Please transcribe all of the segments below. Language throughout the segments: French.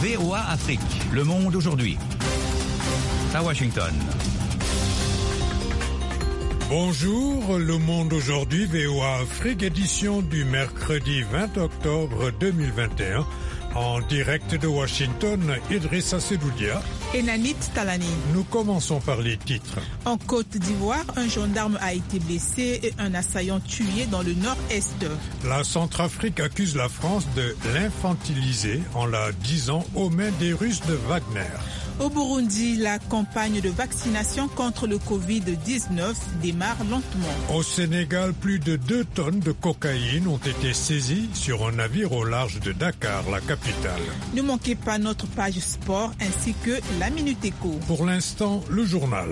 VOA Afrique, le monde aujourd'hui. À Washington. Bonjour, le monde aujourd'hui, VOA Afrique, édition du mercredi 20 octobre 2021. En direct de Washington, Idrissa Sedoudia et Nanit Talani. Nous commençons par les titres. En Côte d'Ivoire, un gendarme a été blessé et un assaillant tué dans le nord-est. La Centrafrique accuse la France de l'infantiliser en la disant aux mains des Russes de Wagner. Au Burundi, la campagne de vaccination contre le Covid-19 démarre lentement. Au Sénégal, plus de 2 tonnes de cocaïne ont été saisies sur un navire au large de Dakar, la capitale. Ne manquez pas notre page sport ainsi que la Minute Éco. Pour l'instant, le journal.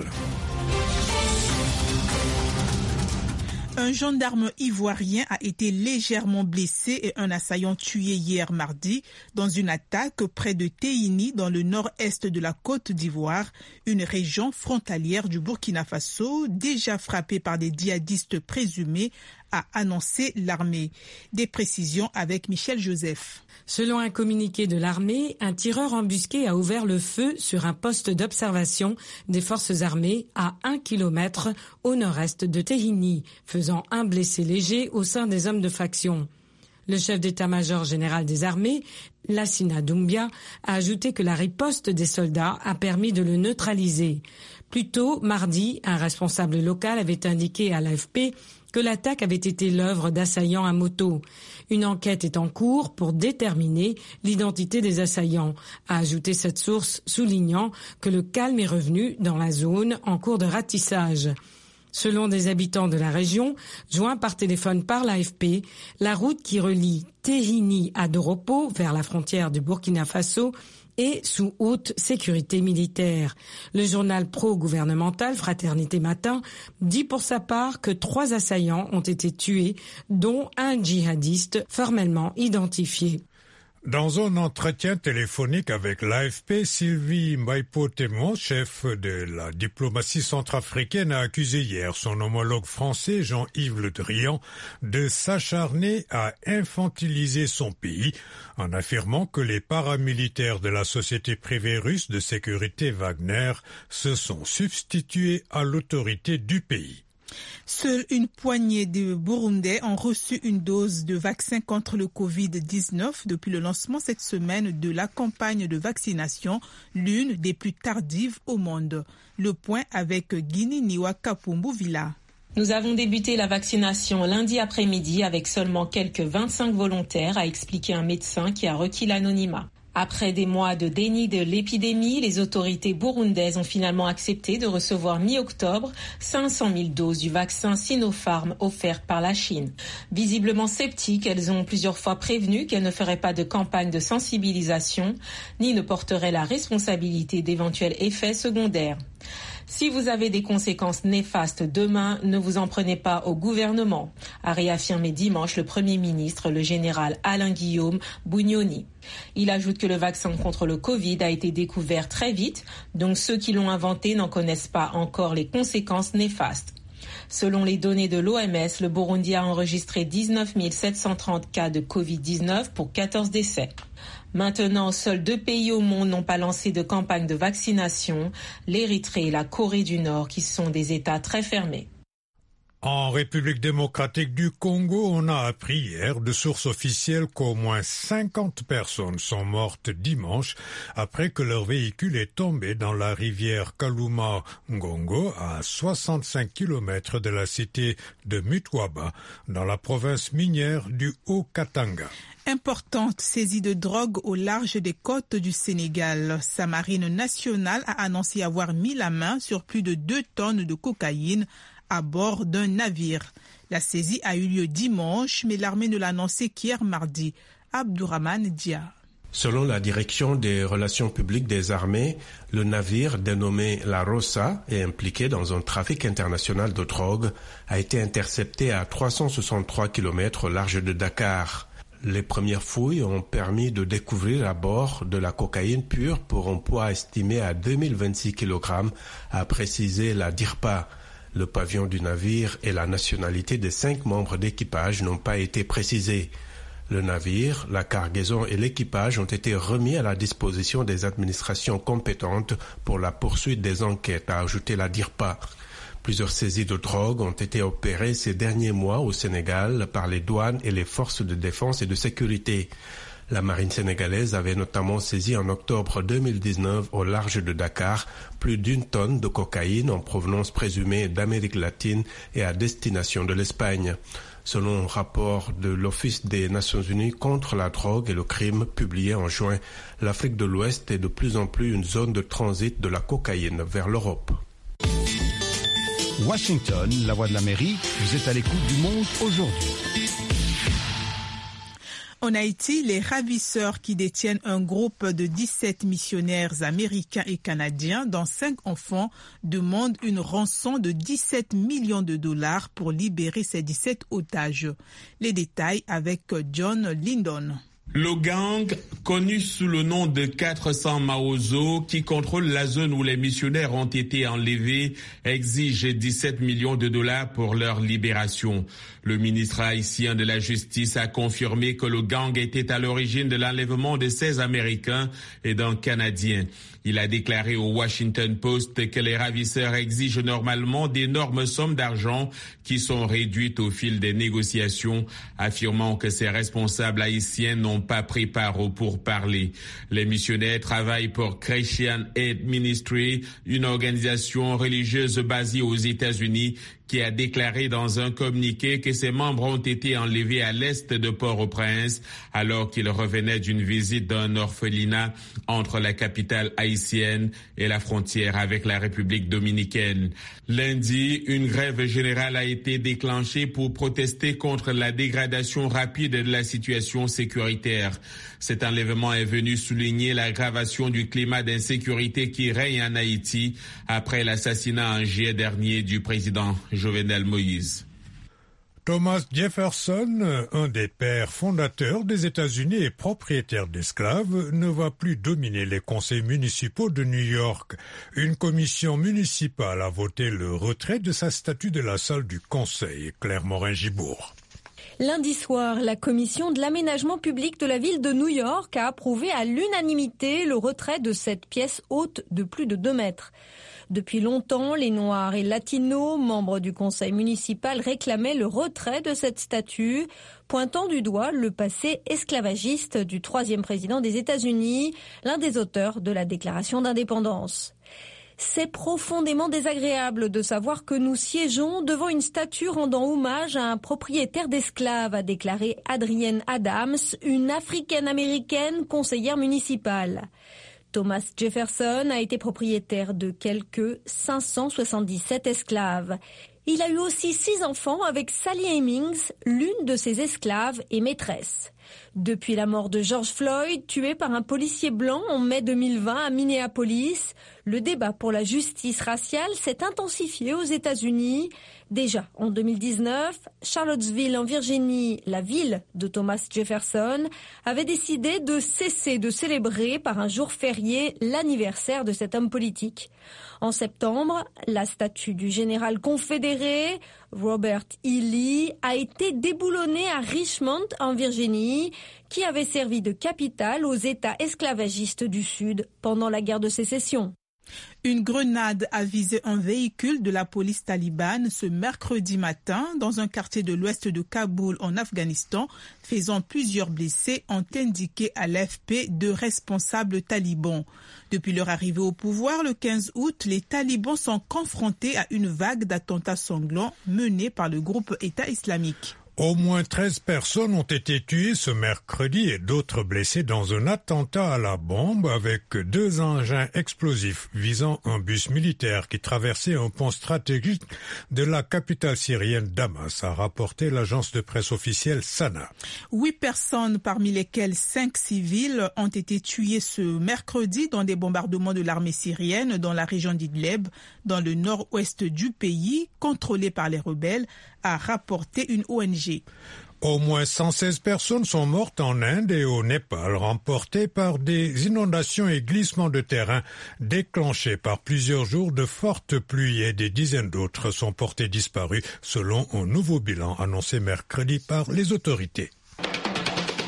Un gendarme ivoirien a été légèrement blessé et un assaillant tué hier mardi dans une attaque près de Téhini dans le nord-est de la Côte d'Ivoire, une région frontalière du Burkina Faso déjà frappée par des djihadistes présumés, a annoncé l'armée. Des précisions avec Michel Joseph. Selon un communiqué de l'armée, un tireur embusqué a ouvert le feu sur un poste d'observation des forces armées à 1 kilomètre au nord-est de Téhini, faisant un blessé léger au sein des hommes de faction. Le chef d'état-major général des armées, Lassina Doumbia, a ajouté que la riposte des soldats a permis de le neutraliser. Plus tôt, mardi, un responsable local avait indiqué à l'AFP que l'attaque avait été l'œuvre d'assaillants à moto. Une enquête est en cours pour déterminer l'identité des assaillants, a ajouté cette source, soulignant que le calme est revenu dans la zone en cours de ratissage. Selon des habitants de la région, joints par téléphone par l'AFP, la route qui relie Téhini à Doropo vers la frontière du Burkina Faso est sous haute sécurité militaire. Le journal pro-gouvernemental Fraternité Matin dit pour sa part que 3 assaillants ont été tués, dont un djihadiste formellement identifié. Dans un entretien téléphonique avec l'AFP, Sylvie Mbaipo-Témon, chef de la diplomatie centrafricaine, a accusé hier son homologue français Jean-Yves Le Drian de s'acharner à infantiliser son pays en affirmant que les paramilitaires de la société privée russe de sécurité Wagner se sont substitués à l'autorité du pays. Seule une poignée de Burundais ont reçu une dose de vaccin contre le Covid-19 depuis le lancement cette semaine de la campagne de vaccination, l'une des plus tardives au monde. Le point avec Guini Niwakapumbu Villa. Nous avons débuté la vaccination lundi après-midi avec seulement quelques 25 volontaires, a expliqué un médecin qui a requis l'anonymat. Après des mois de déni de l'épidémie, les autorités burundaises ont finalement accepté de recevoir mi-octobre 500 000 doses du vaccin Sinopharm offert par la Chine. Visiblement sceptiques, elles ont plusieurs fois prévenu qu'elles ne feraient pas de campagne de sensibilisation, ni ne porteraient la responsabilité d'éventuels effets secondaires. Si vous avez des conséquences néfastes demain, ne vous en prenez pas au gouvernement, a réaffirmé dimanche le Premier ministre, le général Alain-Guillaume Bunyoni. Il ajoute que le vaccin contre le Covid a été découvert très vite, donc ceux qui l'ont inventé n'en connaissent pas encore les conséquences néfastes. Selon les données de l'OMS, le Burundi a enregistré 19 730 cas de Covid-19 pour 14 décès. Maintenant, seuls 2 pays au monde n'ont pas lancé de campagne de vaccination, l'Érythrée et la Corée du Nord, qui sont des États très fermés. En République démocratique du Congo, on a appris hier de sources officielles qu'au moins 50 personnes sont mortes dimanche après que leur véhicule est tombé dans la rivière Kaluma-Ngongo à 65 km de la cité de Mutwaba, dans la province minière du Haut-Katanga. Importante saisie de drogue au large des côtes du Sénégal. Sa marine nationale a annoncé avoir mis la main sur plus de 2 tonnes de cocaïne à bord d'un navire. La saisie a eu lieu dimanche, mais l'armée ne l'a annoncé qu'hier mardi. Abdourahmane Dia. Selon la direction des relations publiques des armées, le navire dénommé La Rosa est impliqué dans un trafic international de drogue, a été intercepté à 363 km au large de Dakar. Les premières fouilles ont permis de découvrir à bord de la cocaïne pure pour un poids estimé à 2026 kg, a précisé la DIRPA. Le pavillon du navire et la nationalité des 5 membres d'équipage n'ont pas été précisés. Le navire, la cargaison et l'équipage ont été remis à la disposition des administrations compétentes pour la poursuite des enquêtes, a ajouté la DIRPA. Plusieurs saisies de drogue ont été opérées ces derniers mois au Sénégal par les douanes et les forces de défense et de sécurité. La marine sénégalaise avait notamment saisi en octobre 2019 au large de Dakar plus d'1 tonne de cocaïne en provenance présumée d'Amérique latine et à destination de l'Espagne. Selon un rapport de l'Office des Nations Unies contre la drogue et le crime publié en juin, l'Afrique de l'Ouest est de plus en plus une zone de transit de la cocaïne vers l'Europe. Washington, la voix de l'Amérique, vous êtes à l'écoute du monde aujourd'hui. En Haïti, les ravisseurs qui détiennent un groupe de 17 missionnaires américains et canadiens, dont 5 enfants, demandent une rançon de 17 millions de dollars pour libérer ces 17 otages. Les détails avec John Lindon. Le gang, connu sous le nom de 400 Maozo, qui contrôle la zone où les missionnaires ont été enlevés, exige 17 millions de dollars pour leur libération. Le ministre haïtien de la Justice a confirmé que le gang était à l'origine de l'enlèvement de 16 Américains et d'un Canadien. Il a déclaré au Washington Post que les ravisseurs exigent normalement d'énormes sommes d'argent qui sont réduites au fil des négociations, affirmant que ces responsables haïtiens n'ont pas pris part au pourparlers. Les missionnaires travaillent pour Christian Aid Ministry, une organisation religieuse basée aux États-Unis qui a déclaré dans un communiqué que ses membres ont été enlevés à l'est de Port-au-Prince alors qu'ils revenaient d'une visite d'un orphelinat entre la capitale haïtienne et la frontière avec la République dominicaine. Lundi, une grève générale a été déclenchée pour protester contre la dégradation rapide de la situation sécuritaire. Cet enlèvement est venu souligner l'aggravation du climat d'insécurité qui règne en Haïti après l'assassinat en juillet dernier du président Jovenel Moïse. Thomas Jefferson, un des pères fondateurs des États-Unis et propriétaire d'esclaves, ne va plus dominer les conseils municipaux de New York. Une commission municipale a voté le retrait de sa statue de la salle du conseil. Claire Morin-Gibourg. Lundi soir, la commission de l'aménagement public de la ville de New York a approuvé à l'unanimité le retrait de cette pièce haute de plus de 2 mètres. Depuis longtemps, les Noirs et Latinos, membres du conseil municipal, réclamaient le retrait de cette statue, pointant du doigt le passé esclavagiste du 3e président des États-Unis, l'un des auteurs de la déclaration d'indépendance. C'est profondément désagréable de savoir que nous siégeons devant une statue rendant hommage à un propriétaire d'esclaves, a déclaré Adrienne Adams, une africaine-américaine conseillère municipale. Thomas Jefferson a été propriétaire de quelques 577 esclaves. Il a eu aussi 6 enfants avec Sally Hemings, l'une de ses esclaves et maîtresses. Depuis la mort de George Floyd, tué par un policier blanc en mai 2020 à Minneapolis, le débat pour la justice raciale s'est intensifié aux États-Unis. Déjà en 2019, Charlottesville en Virginie, la ville de Thomas Jefferson, avait décidé de cesser de célébrer par un jour férié l'anniversaire de cet homme politique. En septembre, la statue du général confédéré Robert E. Lee a été déboulonnée à Richmond en Virginie, qui avait servi de capitale aux États esclavagistes du Sud pendant la guerre de sécession. Une grenade a visé un véhicule de la police talibane ce mercredi matin dans un quartier de l'ouest de Kaboul en Afghanistan, faisant plusieurs blessés, ont indiqué à l'AFP 2 responsables talibans. Depuis leur arrivée au pouvoir le 15 août, les talibans sont confrontés à une vague d'attentats sanglants menés par le groupe État islamique. Au moins 13 personnes ont été tuées ce mercredi et d'autres blessées dans un attentat à la bombe avec 2 engins explosifs visant un bus militaire qui traversait un pont stratégique de la capitale syrienne Damas, a rapporté l'agence de presse officielle Sana. 8 personnes, parmi lesquelles 5 civils, ont été tuées ce mercredi dans des bombardements de l'armée syrienne dans la région d'Idlib, dans le nord-ouest du pays, contrôlé par les rebelles, a rapporté une ONG. Au moins 116 personnes sont mortes en Inde et au Népal, remportées par des inondations et glissements de terrain déclenchés par plusieurs jours de fortes pluies, et des dizaines d'autres sont portées disparues selon un nouveau bilan annoncé mercredi par les autorités.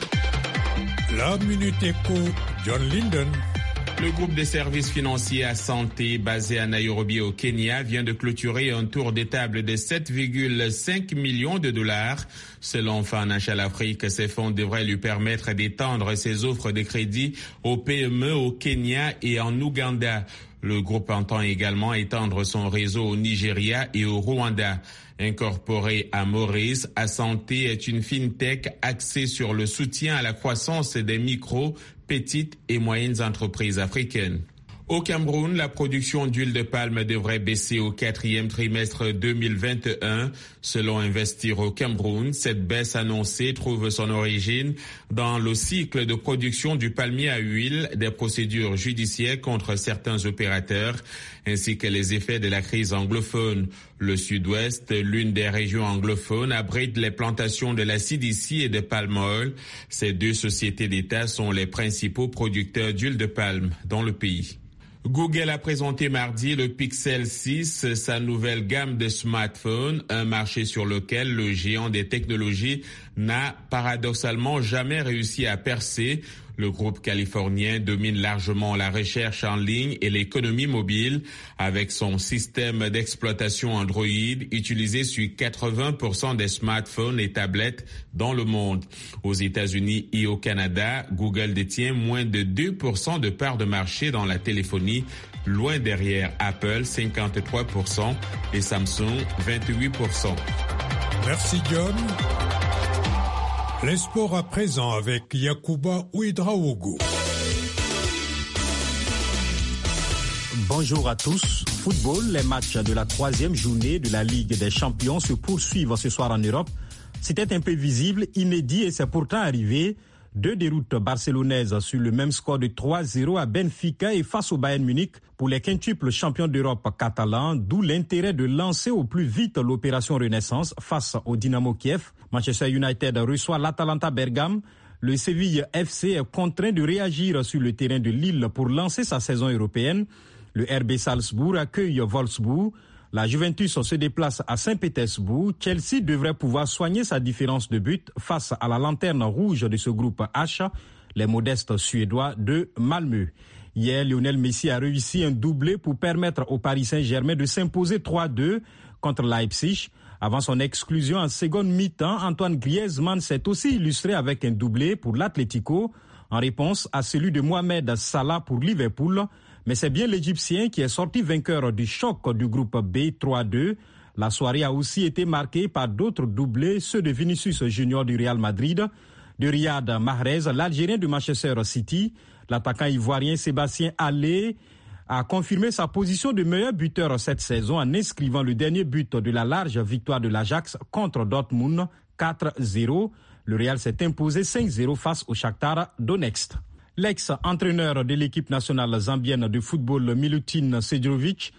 La Minute Éco, John Linden. Le groupe des services financiers à santé basé à Nairobi au Kenya vient de clôturer un tour de table de 7,5 millions de dollars. Selon Financial Afrique, ces fonds devraient lui permettre d'étendre ses offres de crédit aux PME au Kenya et en Ouganda. Le groupe entend également étendre son réseau au Nigeria et au Rwanda. Incorporé à Maurice, Assanté est une fintech axée sur le soutien à la croissance des micro, petites et moyennes entreprises africaines. Au Cameroun, la production d'huile de palme devrait baisser au 4e trimestre 2021. Selon Investir au Cameroun, cette baisse annoncée trouve son origine dans le cycle de production du palmier à huile, des procédures judiciaires contre certains opérateurs, ainsi que les effets de la crise anglophone. Le Sud-Ouest, l'une des régions anglophones, abrite les plantations de la CDC et de palm oil. Ces deux sociétés d'État sont les principaux producteurs d'huile de palme dans le pays. Google a présenté mardi le Pixel 6, sa nouvelle gamme de smartphones, un marché sur lequel le géant des technologies n'a paradoxalement jamais réussi à percer. Le groupe californien domine largement la recherche en ligne et l'économie mobile avec son système d'exploitation Android utilisé sur 80% des smartphones et tablettes dans le monde. Aux États-Unis et au Canada, Google détient moins de 2% de part de marché dans la téléphonie, loin derrière Apple 53% et Samsung 28%. Merci John. Les sports à présent avec Yacouba Ouedraogo. Bonjour à tous. Football, les matchs de la 3e journée de la Ligue des Champions se poursuivent ce soir en Europe. C'était un peu visible, inédit et c'est pourtant arrivé. 2 déroutes barcelonaises sur le même score de 3-0 à Benfica et face au Bayern Munich pour les quintuples champions d'Europe catalans, d'où l'intérêt de lancer au plus vite l'opération Renaissance face au Dynamo Kiev. Manchester United reçoit l'Atalanta Bergame. Le Séville FC est contraint de réagir sur le terrain de Lille pour lancer sa saison européenne. Le RB Salzbourg accueille Wolfsburg. La Juventus se déplace à Saint-Pétersbourg. Chelsea devrait pouvoir soigner sa différence de but face à la lanterne rouge de ce groupe H, les modestes Suédois de Malmö. Hier, Lionel Messi a réussi un doublé pour permettre au Paris Saint-Germain de s'imposer 3-2 contre Leipzig. Avant son exclusion en seconde mi-temps, Antoine Griezmann s'est aussi illustré avec un doublé pour l'Atlético en réponse à celui de Mohamed Salah pour Liverpool. Mais c'est bien l'Égyptien qui est sorti vainqueur du choc du groupe B 3-2. La soirée a aussi été marquée par d'autres doublés, ceux de Vinicius Junior du Real Madrid, de Riyad Mahrez, l'Algérien de Manchester City. L'attaquant ivoirien Sébastien Haller a confirmé sa position de meilleur buteur cette saison en inscrivant le dernier but de la large victoire de l'Ajax contre Dortmund 4-0. Le Real s'est imposé 5-0 face au Shakhtar Donetsk. L'ex-entraîneur de l'équipe nationale zambienne de football Milutin Sedjovic,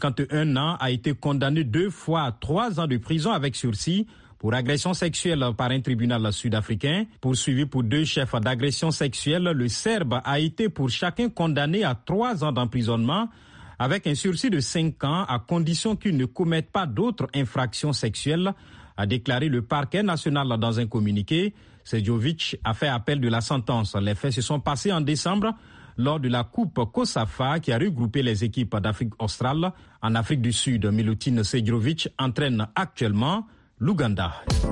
51 ans, a été condamné 2 fois à 3 ans de prison avec sursis pour agression sexuelle par un tribunal sud-africain. Poursuivi pour 2 chefs d'agression sexuelle, le Serbe a été pour chacun condamné à 3 ans d'emprisonnement avec un sursis de 5 ans à condition qu'ils ne commettent pas d'autres infractions sexuelles, a déclaré le parquet national dans un communiqué. Sedjovic a fait appel de la sentence. Les faits se sont passés en décembre lors de la Coupe COSAFA qui a regroupé les équipes d'Afrique australe. En Afrique du Sud, Milutin Sedjovic entraîne actuellement l'Ouganda.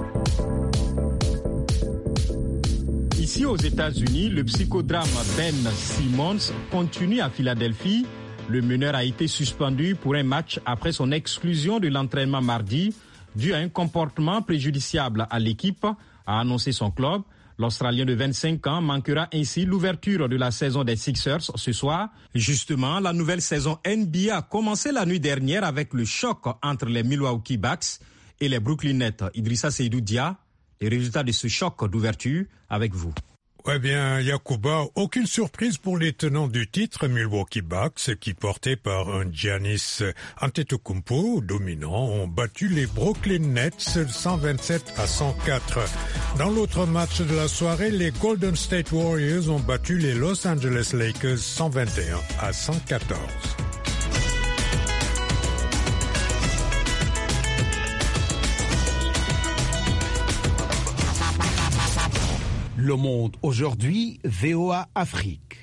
Ici aux États-Unis, le psychodrame Ben Simmons continue à Philadelphie. Le meneur a été suspendu pour un match après son exclusion de l'entraînement mardi dû à un comportement préjudiciable à l'équipe, a annoncé son club. L'Australien de 25 ans manquera ainsi l'ouverture de la saison des Sixers ce soir. Justement, la nouvelle saison NBA a commencé la nuit dernière avec le choc entre les Milwaukee Bucks et les Brooklyn Nets. Idrissa Seydou Dia, les résultats de ce choc d'ouverture avec vous. Eh bien, Yacouba, aucune surprise pour les tenants du titre Milwaukee Bucks qui, portés par un Giannis Antetokounmpo dominant, ont battu les Brooklyn Nets 127-104. Dans l'autre match de la soirée, les Golden State Warriors ont battu les Los Angeles Lakers 121-114. Le Monde aujourd'hui, VOA Afrique.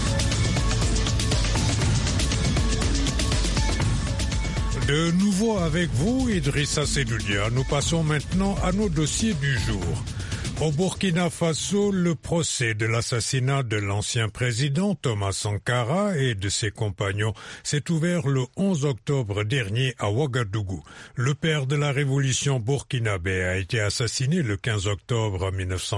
De nouveau avec vous, Idrissa Seydoudia. Nous passons maintenant à nos dossiers du jour. Au Burkina Faso, le procès de l'assassinat de l'ancien président Thomas Sankara et de ses compagnons s'est ouvert le 11 octobre dernier à Ouagadougou. Le père de la révolution burkinabé a été assassiné le 15 octobre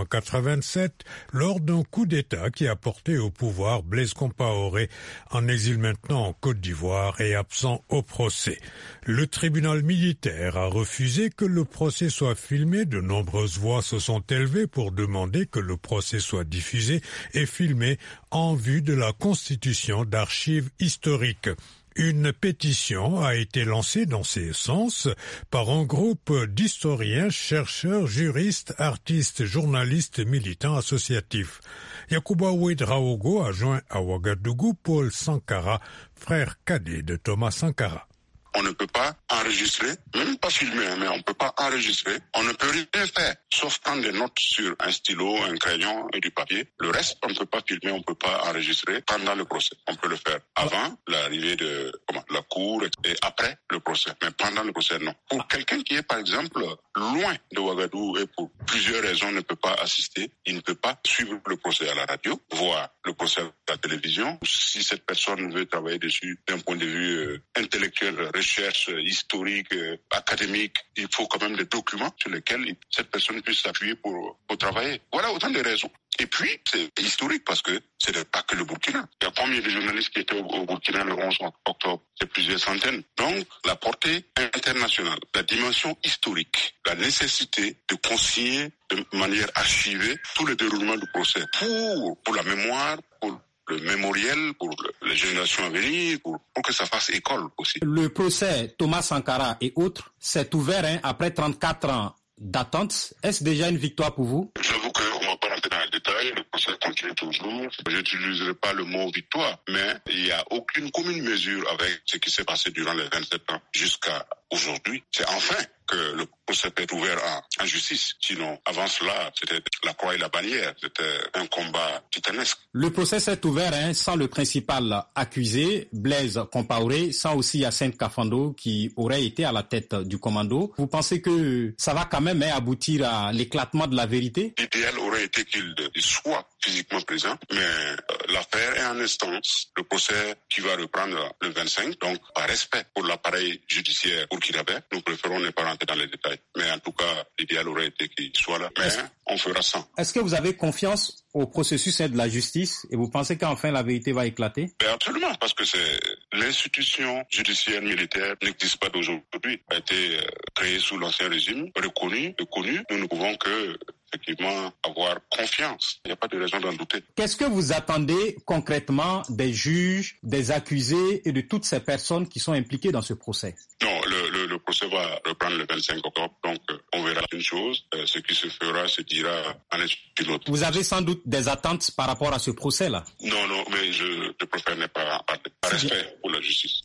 1987 lors d'un coup d'État qui a porté au pouvoir Blaise Compaoré, en exil maintenant en Côte d'Ivoire et absent au procès. Le tribunal militaire a refusé que le procès soit filmé. De nombreuses voix se sont élevées pour demander que le procès soit diffusé et filmé en vue de la constitution d'archives historiques. Une pétition a été lancée dans ce sens par un groupe d'historiens, chercheurs, juristes, artistes, journalistes, militants associatifs. Yacouba Ouedraogo a joint à Ouagadougou Paul Sankara, frère cadet de Thomas Sankara. On ne peut pas enregistrer, même pas filmer, mais on ne peut pas enregistrer. On ne peut rien faire, sauf prendre des notes sur un stylo, un crayon et du papier. Le reste, on ne peut pas filmer, on ne peut pas enregistrer pendant le procès. On peut le faire avant l'arrivée de la cour et après le procès. Mais pendant le procès, non. Pour quelqu'un qui est, par exemple, loin de Ouagadougou et pour plusieurs raisons ne peut pas assister, il ne peut pas suivre le procès à la radio, voir le procès à la télévision. Si cette personne veut travailler dessus d'un point de vue intellectuel, recherche historique, académique, il faut quand même des documents sur lesquels cette personne puisse s'appuyer pour travailler. Voilà autant de raisons. Et puis, c'est historique parce que ce n'est pas que le Burkina. Il y a combien de journalistes qui étaient au Burkina le 11 octobre? C'est plusieurs centaines. Donc, la portée internationale, la dimension historique, la nécessité de consigner de manière archivée tout le déroulement du procès pour la mémoire, pour le mémoriel, pour les générations à venir, pour que ça fasse école aussi. Le procès Thomas Sankara et autres s'est ouvert après 34 ans d'attente. Est-ce déjà une victoire pour vous? J'avoue qu'on ne va pas rentrer dans les détails, le procès continue toujours. Je n'utiliserai pas le mot victoire, mais il n'y a aucune commune mesure avec ce qui s'est passé durant les 27 ans jusqu'à aujourd'hui. C'est enfin que le procès peut être ouvert en justice. Sinon, avant cela, c'était la croix et la bannière. C'était un combat titanesque. Le procès s'est ouvert sans le principal accusé, Blaise Compaoré, sans aussi Hyacinthe Kafando, qui aurait été à la tête du commando. Vous pensez que ça va quand même aboutir à l'éclatement de la vérité? L'idéal aurait été qu'il soit physiquement présent, mais l'affaire est en instance. Le procès qui va reprendre le 25, donc par respect pour l'appareil judiciaire burkinabé, nous préférons ne pas rentrer dans les détails. Mais en tout cas, l'idéal aurait été qu'il soit là. Mais on fera sans. Est-ce que vous avez confiance au processus de la justice et vous pensez qu'enfin la vérité va éclater? Absolument, parce que l'institution judiciaire militaire n'existe pas d'aujourd'hui. Elle a été créée sous l'ancien régime, reconnue et connue. Nous ne pouvons que effectivement avoir confiance. Il n'y a pas de raison d'en douter. Qu'est-ce que vous attendez concrètement des juges, des accusés et de toutes ces personnes qui sont impliquées dans ce procès? Non, le procès va reprendre le 25 octobre, donc on verra une chose. Ce qui se fera se dira en une autre. Vous avez sans doute des attentes par rapport à ce procès-là? Non, mais je préfère ne pas parler. Par respect pour la justice.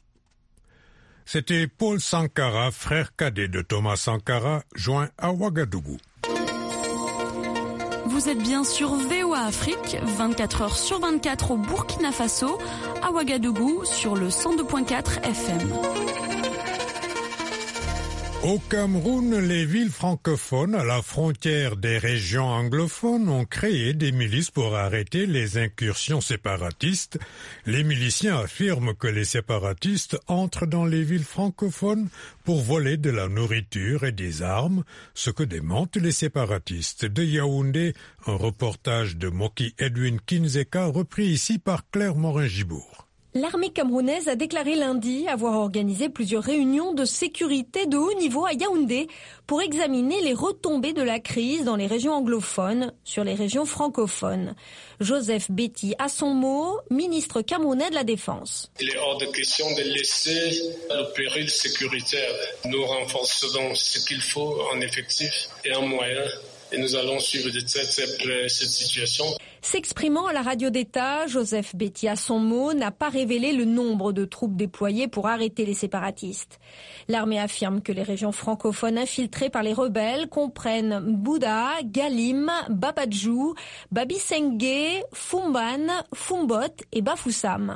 C'était Paul Sankara, frère cadet de Thomas Sankara, joint à Ouagadougou. Vous êtes bien sur VOA Afrique, 24 heures sur 24 au Burkina Faso, à Ouagadougou sur le 102.4 FM. Au Cameroun, les villes francophones à la frontière des régions anglophones ont créé des milices pour arrêter les incursions séparatistes. Les miliciens affirment que les séparatistes entrent dans les villes francophones pour voler de la nourriture et des armes, ce que démentent les séparatistes. De Yaoundé, un reportage de Moki Edwin Kinzeka repris ici par Claire Morin-Gibourg. L'armée camerounaise a déclaré lundi avoir organisé plusieurs réunions de sécurité de haut niveau à Yaoundé pour examiner les retombées de la crise dans les régions anglophones sur les régions francophones. Joseph Betty a son mot, ministre camerounais de la Défense. Il est hors de question de laisser le péril sécuritaire. Nous renforcerons ce qu'il faut en effectifs et en moyens et nous allons suivre de très près cette situation. S'exprimant à la radio d'État, Joseph Betty, à son mot, n'a pas révélé le nombre de troupes déployées pour arrêter les séparatistes. L'armée affirme que les régions francophones infiltrées par les rebelles comprennent Mbouda, Galim, Babadjou, Babisengue, Fumban, Fumbot et Bafoussam.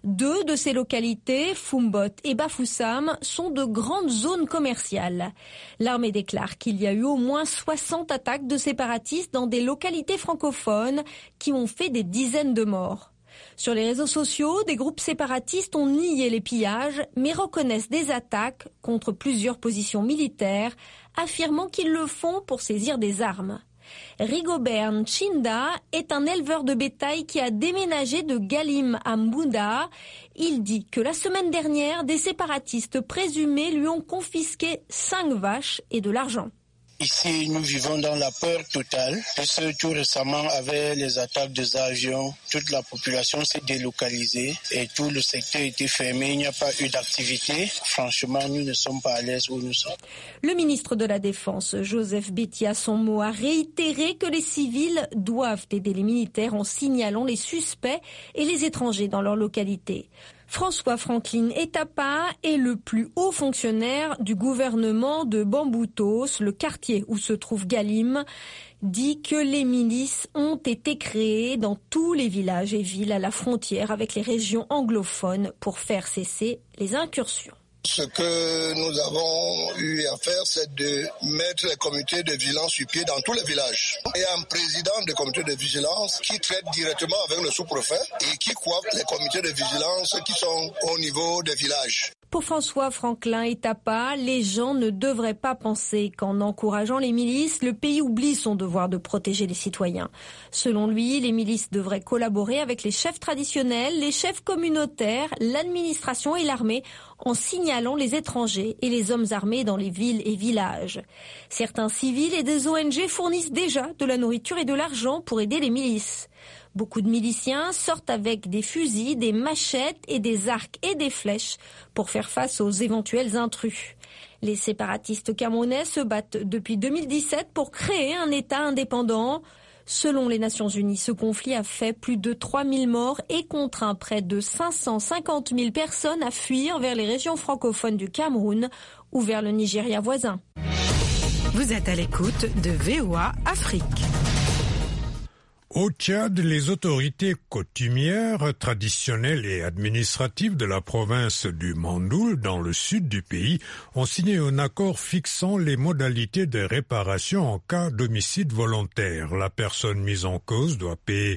2 de ces localités, Fumbot et Bafoussam, sont de grandes zones commerciales. L'armée déclare qu'il y a eu au moins 60 attaques de séparatistes dans des localités francophones qui ont fait des dizaines de morts. Sur les réseaux sociaux, des groupes séparatistes ont nié les pillages, mais reconnaissent des attaques contre plusieurs positions militaires, affirmant qu'ils le font pour saisir des armes. Rigobert Nchinda est un éleveur de bétail qui a déménagé de Galim à Mbouda. Il dit que la semaine dernière, des séparatistes présumés lui ont confisqué 5 vaches et de l'argent. Ici, nous vivons dans la peur totale. Parce que tout récemment, avec les attaques des avions, toute la population s'est délocalisée et tout le secteur était fermé. Il n'y a pas eu d'activité. Franchement, nous ne sommes pas à l'aise où nous sommes. Le ministre de la Défense, Joseph Betty, à son mot, a réitéré que les civils doivent aider les militaires en signalant les suspects et les étrangers dans leur localité. François Franklin Etapa est le plus haut fonctionnaire du gouvernement de Bamboutos, le quartier où se trouve Galim, dit que les milices ont été créées dans tous les villages et villes à la frontière avec les régions anglophones pour faire cesser les incursions. Ce que nous avons eu à faire, c'est de mettre les comités de vigilance sur pied dans tous les villages. Il y a un président de comité de vigilance qui traite directement avec le sous-préfet et qui coiffe les comités de vigilance qui sont au niveau des villages. Pour François Franklin Etapa, les gens ne devraient pas penser qu'en encourageant les milices, le pays oublie son devoir de protéger les citoyens. Selon lui, les milices devraient collaborer avec les chefs traditionnels, les chefs communautaires, l'administration et l'armée en signalant les étrangers et les hommes armés dans les villes et villages. Certains civils et des ONG fournissent déjà de la nourriture et de l'argent pour aider les milices. Beaucoup de miliciens sortent avec des fusils, des machettes et des arcs et des flèches pour faire face aux éventuels intrus. Les séparatistes camerounais se battent depuis 2017 pour créer un État indépendant. Selon les Nations Unies, ce conflit a fait plus de 3000 morts et contraint près de 550 000 personnes à fuir vers les régions francophones du Cameroun ou vers le Nigeria voisin. Vous êtes à l'écoute de VOA Afrique. Au Tchad, les autorités coutumières, traditionnelles et administratives de la province du Mandoul, dans le sud du pays, ont signé un accord fixant les modalités de réparation en cas d'homicide volontaire. La personne mise en cause doit payer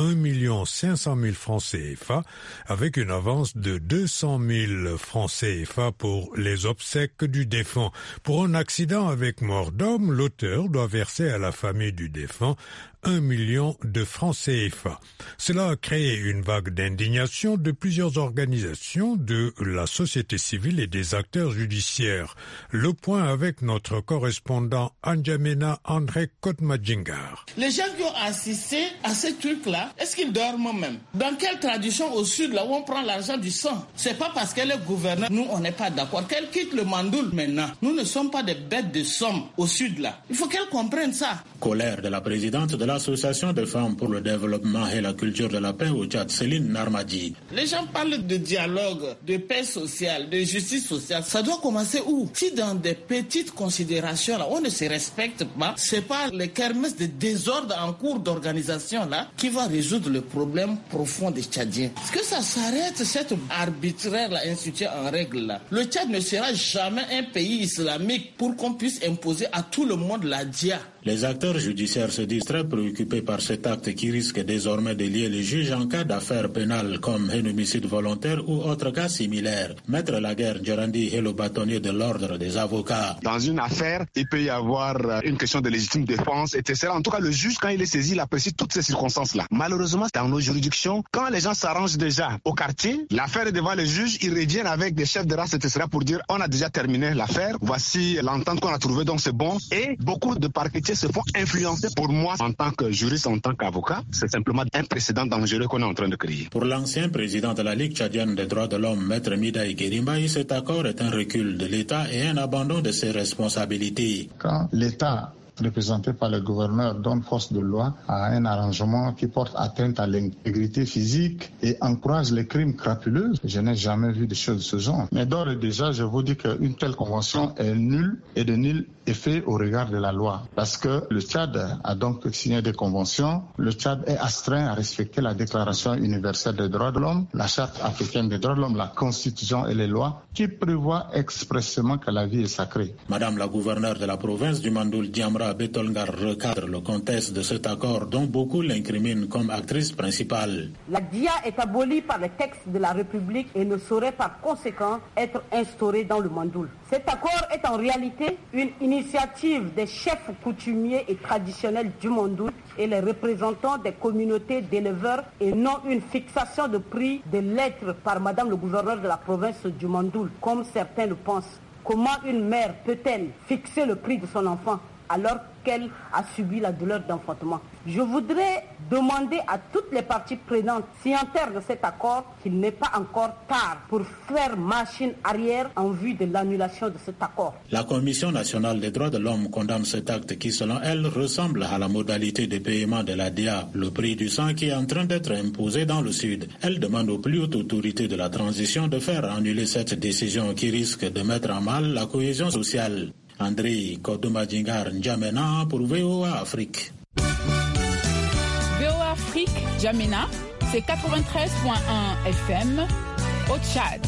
1 500 000 francs CFA avec une avance de 200 000 francs CFA pour les obsèques du défunt. Pour un accident avec mort d'homme, l'auteur doit verser à la famille du défunt 1 million de francs CFA. Cela a créé une vague d'indignation de plusieurs organisations de la société civile et des acteurs judiciaires. Le point avec notre correspondant Anjamena André Kotmadjingar. Les gens qui ont assisté à ce truc-là, est-ce qu'ils dorment même? Dans quelle tradition au sud, là où on prend l'argent du sang? C'est pas parce qu'elle est gouverneur, nous on n'est pas d'accord. Qu'elle quitte le Mandoul maintenant. Nous ne sommes pas des bêtes de somme au sud là. Il faut qu'elle comprenne ça. Colère de la présidente de l'Association des femmes pour le développement et la culture de la paix au Tchad, Céline Narmadi. Les gens parlent de dialogue, de paix sociale, de justice sociale. Ça doit commencer où? Si dans des petites considérations là, on ne se respecte pas, c'est pas les kermesses de désordre en cours d'organisation là qui va résoudre le problème profond des Tchadiens. Est-ce que ça s'arrête cette arbitraire là instituée en règle là? Le Tchad ne sera jamais un pays islamique pour qu'on puisse imposer à tout le monde la dia. Les acteurs judiciaires se disent très préoccupés par cet acte qui risque désormais de lier les juges en cas d'affaires pénales comme un homicide volontaire ou autre cas similaire. Maître Laguerre Djorandi est le bâtonnier de l'ordre des avocats. Dans une affaire, il peut y avoir une question de légitime défense, etc. En tout cas, le juge, quand il est saisi, il apprécie toutes ces circonstances-là. Malheureusement, dans nos juridictions, quand les gens s'arrangent déjà au quartier, l'affaire est devant les juges, ils reviennent avec des chefs de race, etc. pour dire on a déjà terminé l'affaire, voici l'entente qu'on a trouvée, donc c'est bon. Et beaucoup de parquetiers se font influencer. Pour moi, en tant que juriste, en tant qu'avocat, c'est simplement un précédent dangereux qu'on est en train de créer. Pour l'ancien président de la Ligue tchadienne des droits de l'homme, Maître Midaï Guérimbaï, cet accord est un recul de l'État et un abandon de ses responsabilités. Quand l'État représentés par le gouverneur donnent force de loi à un arrangement qui porte atteinte à l'intégrité physique et encourage les crimes crapuleux. Je n'ai jamais vu de choses de ce genre. Mais d'ores et déjà, je vous dis qu'une telle convention est nulle et de nul effet au regard de la loi. Parce que le Tchad a donc signé des conventions. Le Tchad est astreint à respecter la Déclaration universelle des droits de l'homme, la Charte africaine des droits de l'homme, la Constitution et les lois qui prévoient expressément que la vie est sacrée. Madame la gouverneure de la province du Mandoul, Diamra Betolngar, recadre le contexte de cet accord dont beaucoup l'incriminent comme actrice principale. La DIA est abolie par les textes de la République et ne saurait par conséquent être instaurée dans le Mandoul. Cet accord est en réalité une initiative des chefs coutumiers et traditionnels du Mandoul et les représentants des communautés d'éleveurs et non une fixation de prix de lettres par Madame le gouverneur de la province du Mandoul, comme certains le pensent. Comment une mère peut-elle fixer le prix de son enfant alors qu'elle a subi la douleur d'enfantement? Je voudrais demander à toutes les parties prenantes signataires de cet accord qu'il n'est pas encore tard pour faire machine arrière en vue de l'annulation de cet accord. La Commission nationale des droits de l'homme condamne cet acte qui, selon elle, ressemble à la modalité de paiement de la DIA, le prix du sang qui est en train d'être imposé dans le Sud. Elle demande aux plus hautes autorités de la transition de faire annuler cette décision qui risque de mettre en mal la cohésion sociale. André Kodomadingar N'Djamena pour VOA Afrique. VOA Afrique, N'Djamena, c'est 93.1 FM au Tchad.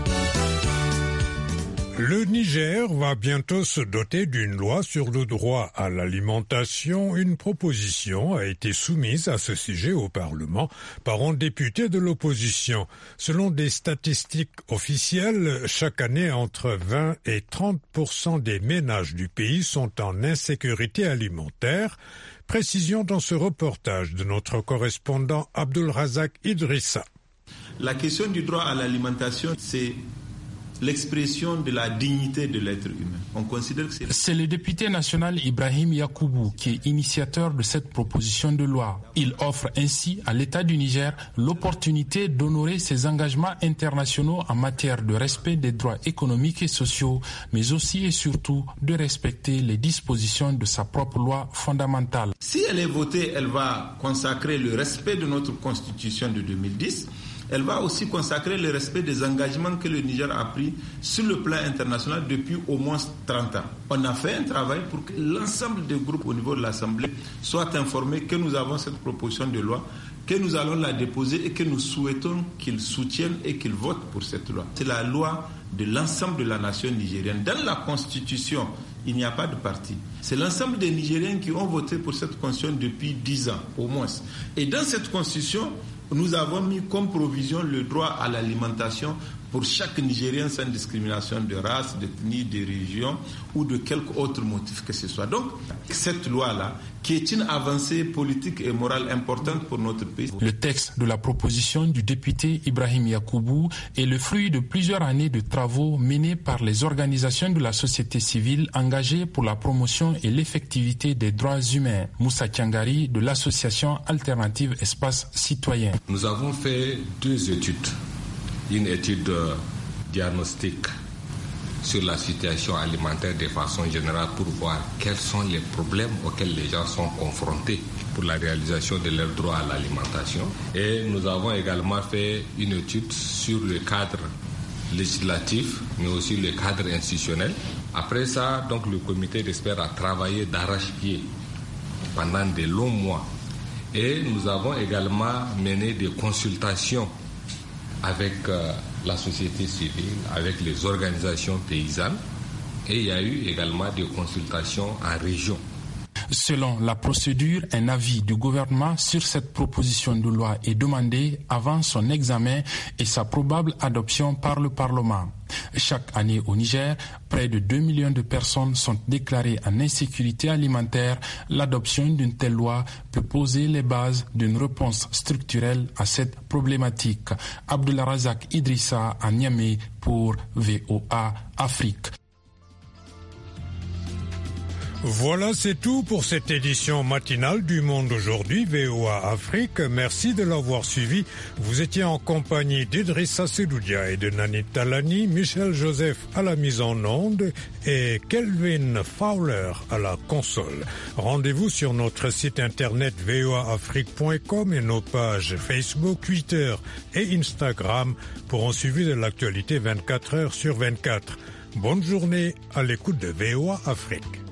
Le Niger va bientôt se doter d'une loi sur le droit à l'alimentation. Une proposition a été soumise à ce sujet au Parlement par un député de l'opposition. Selon des statistiques officielles, chaque année, entre 20 et 30% des ménages du pays sont en insécurité alimentaire. Précision dans ce reportage de notre correspondant Abdulrazak Idrissa. La question du droit à l'alimentation, c'est l'expression de la dignité de l'être humain. On considère que c'est le député national Ibrahim Yacoubou qui est initiateur de cette proposition de loi. Il offre ainsi à l'État du Niger l'opportunité d'honorer ses engagements internationaux en matière de respect des droits économiques et sociaux, mais aussi et surtout de respecter les dispositions de sa propre loi fondamentale. Si elle est votée, elle va consacrer le respect de notre constitution de 2010. Elle va aussi consacrer le respect des engagements que le Niger a pris sur le plan international depuis au moins 30 ans. On a fait un travail pour que l'ensemble des groupes au niveau de l'Assemblée soient informés que nous avons cette proposition de loi, que nous allons la déposer et que nous souhaitons qu'ils soutiennent et qu'ils votent pour cette loi. C'est la loi de l'ensemble de la nation nigérienne. Dans la Constitution, il n'y a pas de parti. C'est l'ensemble des Nigériens qui ont voté pour cette Constitution depuis 10 ans, au moins. Et dans cette Constitution, nous avons mis comme provision le droit à l'alimentation pour chaque Nigérien sans discrimination de race, d'ethnie, de région ou de quelque autre motif que ce soit. Donc, cette loi-là, qui est une avancée politique et morale importante pour notre pays. Le texte de la proposition du député Ibrahim Yacoubou est le fruit de plusieurs années de travaux menés par les organisations de la société civile engagées pour la promotion et l'effectivité des droits humains. Moussa Tiangari de l'association alternative Espace Citoyen. Nous avons fait 2 études. Une étude diagnostique sur la situation alimentaire de façon générale pour voir quels sont les problèmes auxquels les gens sont confrontés pour la réalisation de leurs droits à l'alimentation. Et nous avons également fait une étude sur le cadre législatif, mais aussi le cadre institutionnel. Après ça, donc, le comité d'experts a travaillé d'arrache-pied pendant de longs mois. Et nous avons également mené des consultations avec la société civile, avec les organisations paysannes, et il y a eu également des consultations en région. Selon la procédure, un avis du gouvernement sur cette proposition de loi est demandé avant son examen et sa probable adoption par le Parlement. Chaque année au Niger, près de 2 millions de personnes sont déclarées en insécurité alimentaire. L'adoption d'une telle loi peut poser les bases d'une réponse structurelle à cette problématique. Abdulrazak Idrissa à Niamey pour VOA Afrique. Voilà, c'est tout pour cette édition matinale du Monde aujourd'hui, VOA Afrique. Merci de l'avoir suivi. Vous étiez en compagnie d'Idrissa Sedoudia et de Nani Talani, Michel Joseph à la mise en onde et Kelvin Fowler à la console. Rendez-vous sur notre site internet voaafrique.com et nos pages Facebook, Twitter et Instagram pour un suivi de l'actualité 24 heures sur 24. Bonne journée à l'écoute de VOA Afrique.